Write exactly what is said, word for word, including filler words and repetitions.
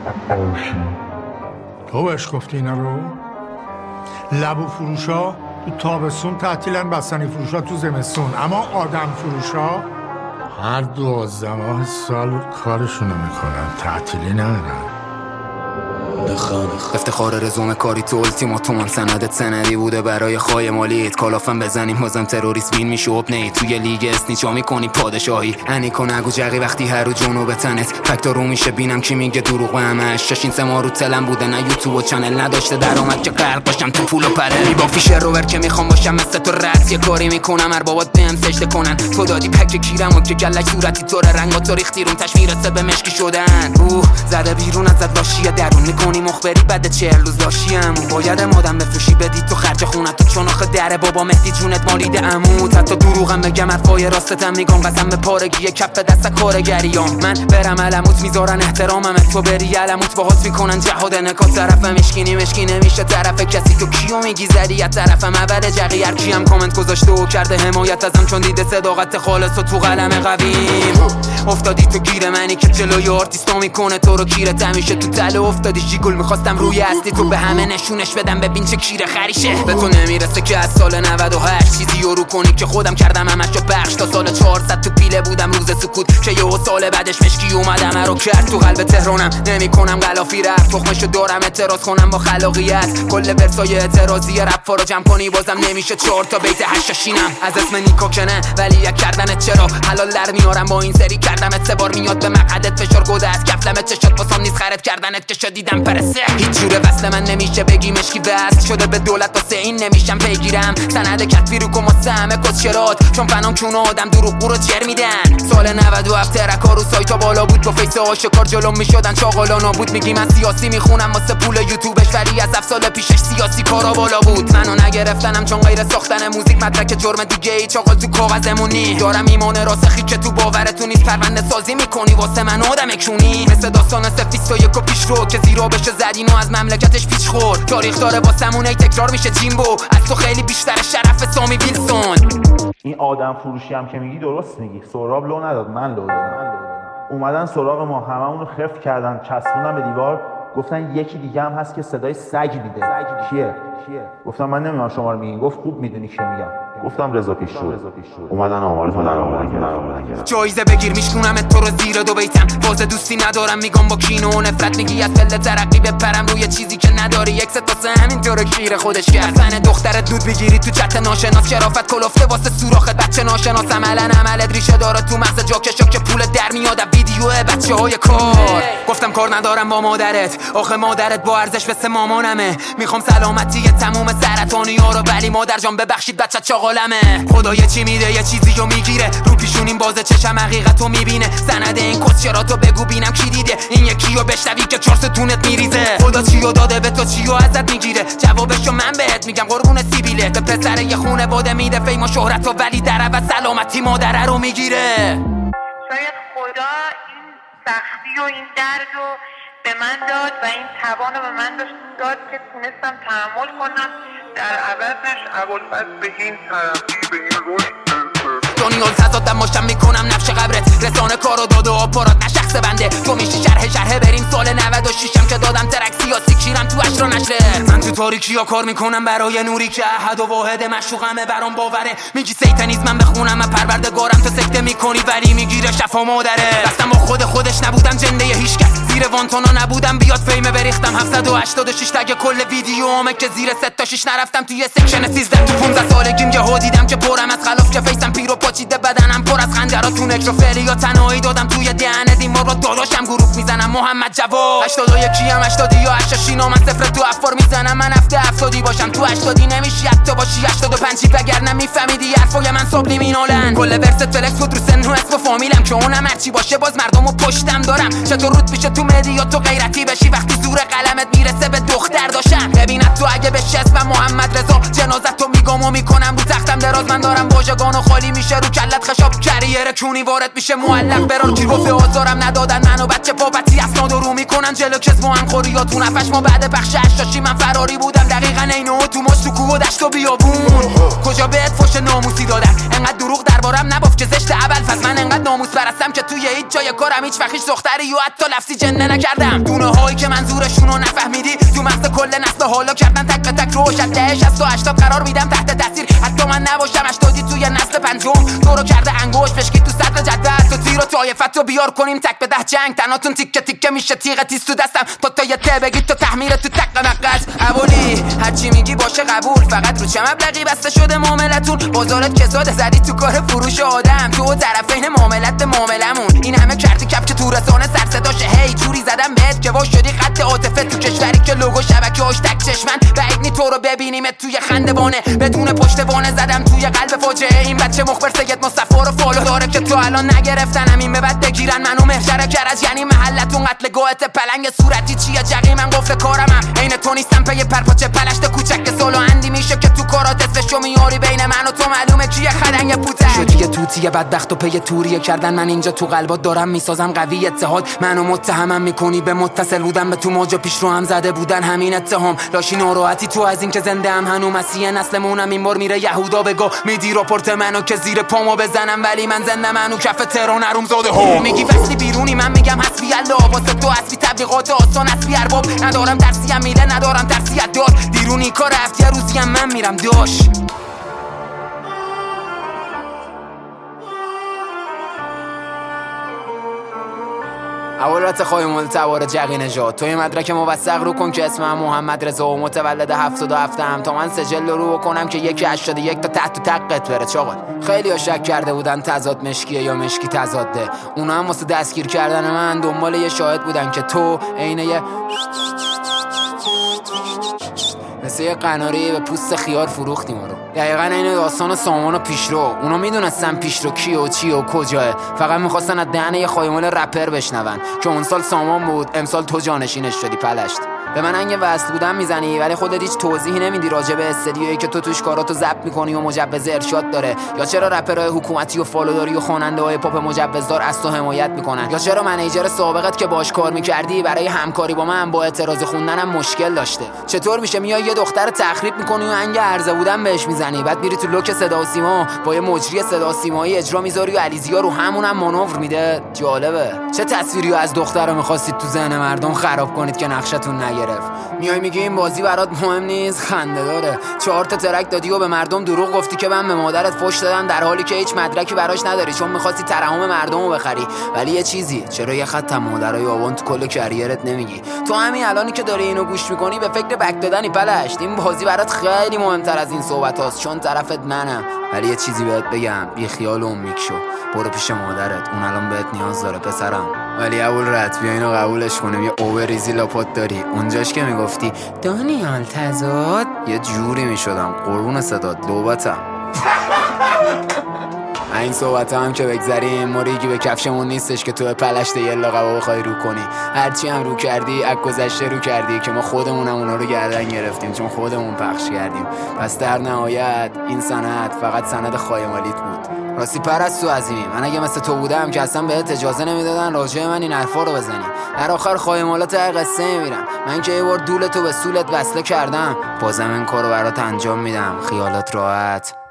تو بهش گفتی اینا رو؟ لبو فروشا تو تابستون تعطیلن، بستنی فروشا تو زمستون، اما آدم فروشا هر دوازده ماه سال کارشونو میکنن، تعطیلی ندارن. افتخار رزومه کاری تو التیماتوم سندت سندی بوده برای خای مالیت، کالافم بزنیم بازم تروریست وین میشه اپنیت، توی لیگ اسنیچا میکنی پادشاهی انیکو نگو جقی وقتی هر رو جنوب تنت فکتا رو میشه بینم کی میگه دروغ به همش، ششین سه ماه رو تلم بوده نه یوتیوب و چنل نداشته درآمد که غرق باشم تو پول و پره، با فیشر روور که میخوام باشم مثل تو رأس یه کاری میکنم هر بابات بهم سجده کنن، تو دادی پک کیرم و که گلک صورتی تو رنگا تو ریختی رون تش میرسه به مشکی شدن، روح زده بیرون ازت باشی درون میکنی مخبری بعد چهل روز داشتیم، باید مادم بفروشی بدی تو خرج خونت تو چون آخه دره بابا مهدی جونت مالید عمود، حتی دروغم بگم حرفای راستتم میگم قسم به پارگی کف دست کارگریام، من برم علموت میذارن احترامم تو بری علموت باهات میکنن جهاد نکات، طرف مشکینی مشکی نمیشه طرف کسی، تو کیو میگی زدی از طرفم اول جقی هر کیم کامنت گذاشته و کرده حمایت ازم چون دیده صداقت خالص و تو قلم قویم، افتادی تو گیر منی که جلوی آرتیستا میکنه تو رو کیرت همیشه تو تله افتادی جیگل میخواستم روی اصلی تو به همه نشونش بدم ببین چه کیره خریشه، به تو نمیرسه که از سال نود و هشت چیزی رو کنی که خودم کردم همشو بخش، تا سال چهارصد تو پیله بودم روز سکوت که یه سال بعدش مشکی اومدم رو کرد، تو قلب تهرانم نمیکنم غلافی رفت تخمشو دارم اعتراض کنم با خلاقیت، کل ورسای اعتراضی رپ رو جمع کنی بازم نمیشه چهار تا بیت هشاشینم، از اسم نیکو که نه ولی یک کردنت چرا حلال در میارم با این سری کردمت سه بار میاد به مقعدت فشار گوده از کفلمت چشات واسم نیست خرید کردنت که شدیدم پرسه، هیچ جوره وصل من نمیشه بگی مشکی وصل شده به دولت واسه این نمیشم پیگیرم، سند کتبی رو کم واسه همه کسچرات چون فنام چون آدم دروغ رو جر میدن، سال نود و هفت ترکا رو سایتا بالا بود با فیس آشکار جلوم میشدن چاقالا نابود، میگی من سیاسی میخونم واسه پول یوتیوبش ولی از هفت سال پیشش سیاسی کارا بالا بود، منو نگرفتنم چون غیر ساختن موزیک مدرک جرم دیگه ای چاقال تو کاغذمونی، دارم ایمان راسخی که تو باورتون نیست پرونده سازی میکنی واسه من آدم کونی، مثل داستان سفیست و یکو پیش رو که زیرا بشه زدین و از مملکتش پیچ خورد، تاریخ داره واسمون ای تکرار میشه جیمبو از تو خیلی بیشتر شرف سامی ویلسون، این آدم فروشی هم که میگی درست میگی، سراب لو نداد من لو دادم، اومدن سراغ ما هممون رو خفت کردن چسبوندن به دیوار، گفتن یکی دیگه هم هست که صدای سگ میده، کیه؟ گفتم من نمیدونم شما رو میگین، گفت خوب میدونی که میگم، گفتم رضا پیشرو، اومدن آمارتون در آمدن جایزه بگیر میشکونم تو رو زیر دو بیتم، باز دوستی ندارم میگم با کینه و نفرت، میگی از پله ترقی بپرم روی چیزی که نداری، یک ستاسه همینطور کیره خودش کرد، زن دخترت دود بگیری تو چت ناشناس، شرافت کلفته واسه سوراخت بچه ناشناس، عملا عملت ریشه داره تو مغز جاکشا که پول در میاد ویدیو بچه های کار، گفتم کار ندارم با مادرت آخه مادرت با ارزش مثل مامانمه، میخوام سلامتی تموم سرطانی ها رو ولی مادر جان ببخشید بچه چاقالمه، خدا یه چی میده یه چیزی رو میگیره رو پیشونیم بازه چشم حقیقتو میبینه، سند این کسچراتو بگو بینم کی دیده این یکی رو بشنوی که چارس تونت میریزه، خدا چیو داده به تو چیو ازت میگیره جوابشو من بهت میگم قربون سیبیله، به پسر یه خونه باده میده فیم و شهرت و ولی در عوض سلامتی مادره رو میگیره، شاید خدا این سختی و این درد رو به من داد و این توان رو به من داد که تونستم تحمل کنم، در عوضش ابوالفضل به این ترقی به این رشد دنیا تضادم ماشم میکنم نفش قبرت، رسانه کارو داد و آپارات نه شخص بنده، تو میشی شرح شرح بریم سال نود و شش که دادم ترک سیاسی کیرم تو اشرا نشره، من تو تاریکی ها کار میکنم برای نوری که احد و واحد مشوقمه برام باوره، میگی سیتانیسمم بخونم من پروردگارم تو سکته میکنی ولی میگیره شفا مادره، دستم با خود خودش نبودم جنده هیچ کس، زیر وانتونا نبودم بیاد فیمه بریختم هفتصد و هشتاد و شش تگ کل ویدیومه که زیر ست تا شش نرفتم توی سکشن سیزده، تو پانزده سالگیم یهو دیدم که پرم از خلاف که فیسم پیرو پاچیده بدنم پر از خنجرات تو نکر و فعلی یا تنهایی دادم توی دهنه دیمار رو داداشم گروه میزنم محمد جواد، هشتاد و یکی هم هشتادی یا هشتاشینا من صفر تو افکار میزنم، من هفته هفتادی باشم تو هشتادی نمیشی حتی باشی هشتاد و پنجی وگر نمیفهمیدی حرفای من سابلیمینالن، کل ورست فلکس بود رو سن و اسم و فامیلم که اونم هرچی باشه باز مردمو پشتم دارم، چطور رود میشه تو مدیا تو غیرتی بشی وقتی زور قلمت میرسه به دختر داشتم، ببینت تو اگه بشه اسم محمد رضا جنازت تو میگم و میکنم رو تختم میرم دراز، من دارم واژگانو خالی میشه رو کلت خشاب، کریر کونی وارد میشه معلق برار، کی گفته آزارم ندادن منو بچه بابتی اسناد رو میکنن جلو کس با هم خوریاتون نفش. ما بعد بخش اشاشی من فراری بودم دقیقاً اینو تو ماش تو کوه و دشت و بیابون. کجا بهت فوش ناموسی دادن انقدر دروغ دربارم نباف که زشت اول فز، من انقدر ناموس پرستم که توی هیچ جای کارم هیچ وقت هیچ دختری و حتی لفظی جنه نکردم. دونه هایی که منظورشونو نفهمیدی تو مغز کل نسل حالا کردن تک به تک روش از دهش از تو هشتاد قرار میدم تحت تاثیر، حتی من نباشم هشتادی توی نسل پنجم تو رو کرده انگوش پشکی تو صدر جدول، تو تیر و طایفت رو بیار کنیم تک به ده جنگ، تناتون تیکه تیکه میشه تیغ تیز تو دستم تا تا یه ته بگید تو تحمیل تو تک نقص اولی هرچی میگی باشه قبول، فقط رو چه مبلغی بسته شده معاملتون، بازارت کساده زدی تو کار فروش آدم، تو طرفین معاملت به معاملمون، این همه کردی کپ که تو رسانه سر صداشه، هی جوری زدم بهت که واش شدی خط عاطفه تو کشوری که لوگو شبکه‌اش تک چشمن، بعید نی تو رو ببینیمت توی خندوانه بدون پشتوانه، زدم توی قلب فاجعه این بچه مخبر سید مصطفی رو فالو داره که تو الان نگرفتنم، این به بعد بگیرن منو محشر کرج، یعنی محلتون قتلگاهت پلنگ صورتی چیه جقی من قفل کارمم، عین تو نیستم پی پرپاچه پلشت کوچک که سولو اندی میشه که تو کارات اسمشو میاری، بین من و تو معلومه کیه خدنگ پوتک شدی یه توتیه بدبخت و پی توریه کردن، من اینجا تو قلبات دارم میسازم قوی اتحاد، منو متهمم میکنی به متصل بودن به تو موجا پیش رو هم زده بودن همین اتهام، لاشی ناراحتی تو از این که زنده ام هنو مسیح نسلمونم، این بار میره یهودا بگو میدی راپورت منو که زیر پامو بزنم، ولی من زنده منو کف تهران حروم زاده ها، میگی فصلی بیرونی من میگم حسبی الله، واسه تو حسبی تبلیغات آسان حسبی ارباب، ندارم درسی هم میله ندارم درسی دار، دیرونی کار رفتی روزی هم من میرم داش. اولت خواهی مول توار جقی نجات، توی مدرک موثق رو کن که اسمم محمد رضا و متولد هفتاد و هفتم، تا من سجل رو کنم که یکی هشتاد و یک تا تحت و تقت بره چاقل. خیلی ها شک کرده بودن تضاد مشکیه یا مشکی تضاده، اونا هم واسه دستگیر کردن من دنبال یه شاهد بودن که تو عین یه مثل یه قناری به پوست خیار فروختیم رو، دقیقا این داستان سامان و پیشرو، اونا میدونستن پیشرو کیه و چیه و کجاه، فقط میخواستن از دهنه یه خایمال رپر بشنون که اون سال سامان بود امسال تو جانشینش شدی پلشت. به من انگه وصل بودن میزنی ولی خودت هیچ توضیحی نمیدی راجع به استدیویی که تو توش کاراتو ضبط میکنی و مجوز ارشاد داره، یا چرا رپرهای حکومتی و فالوداری و خواننده‌های پاپ مجوزدار از تو حمایت میکنن، یا چرا منیجر سابقت که باش کار میکردی برای همکاری با من با اعتراض خوندنم مشکل داشته، چطور میشه میای یه دختر تخریب میکنی و انگه عرضه بودن بهش میزنی، بعد میری تو لوک صدا و سیما با یه مجری صدا و سیمایی اجرا میذاری و علیزیا رو همونم مانور میده. جالبه چه تصویری از دختر میخواستید تو ذهن مردم خراب کنید که نقشتون نگرفت. میای میگی این بازی برات مهم نیست، خنده داره، چهار تا ترک دادی و به مردم دروغ گفتی که من به مادرت فوش دادم در حالی که هیچ مدرکی براش نداری چون میخواستی ترحم مردمو بخری، ولی یه چیزی چرا یه خط مادرای آوان تو کل کریرت نمیگی؟ تو همین الانی که داری اینو گوش میکنی به فکر بک دادنی پلشت، این بازی برات خیلی مهمتر از این صحبت هاست چون طرفت منم، ولی یه چیزی بهت بگم، بی خیال و میکشو برو پیش مادرت، اون الان بهت نیاز داره پسرم. ولی اول رد بیا اینو قبولش کنیم، یه اووریزی لاپات داری، اونجاش که میگفتی دانیال تضاد یه جوری میشدم قربون صدات لوبتم. این صحبت هم که بگذاریم ما ریگی به کفشمون نیستش که تو پلشت یه لاغبا بخوای رو کنی، هرچی هم رو کردی از گذشته رو کردی که ما خودمونم اونا رو گردن گرفتیم چون خودمون پخش کردیم، پس در نهایت این سند فقط سند خایمالیت بود. راستی پرستو عظیمی، من اگه مثل تو بودم که اصلا بهت اجازه نمیدادن راجع من این حرفا رو بزنی، در آخر خایمالات قصه میمیرم، من که یه بار دولتو به سولت وصله کردم بازم این کارو برات انجام میدم، خیالات راحت.